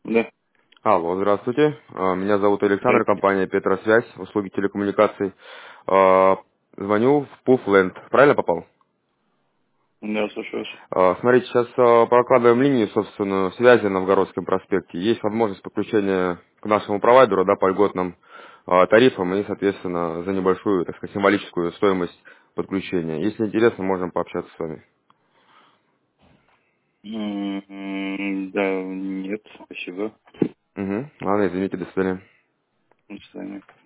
Да, Алло, здравствуйте. Меня зовут Александр, да, компания Петросвязь, услуги телекоммуникаций. А, Звоню в Пуфленд. Правильно попал? да, слушаю вас. Смотрите, сейчас прокладываем линию, собственно, связи на Новгородском проспекте. Есть возможность подключения к нашему провайдеру, да, по льготным тарифам и, соответственно, за небольшую, так сказать, символическую стоимость подключения. Если интересно, можем пообщаться с вами. Да, нет, спасибо. Угу. Ладно, извините, до свидания. До свидания.